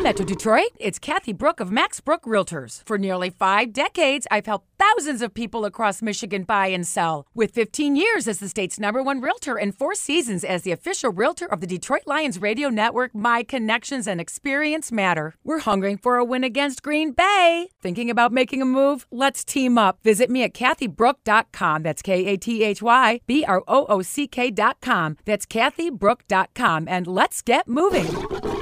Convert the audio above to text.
Metro Detroit, it's Kathy Brook of Max Brook Realtors. For nearly 5 decades, I've helped thousands of people across Michigan buy and sell. With 15 years as the state's #1 realtor and 4 seasons as the official realtor of the Detroit Lions radio network, my connections and experience matter. We're hungering for a win against Green Bay. Thinking about making a move? Let's team up. Visit me at kathybrook.com. That's KATHYBROOCK.com. That's kathybrook.com. And let's get moving.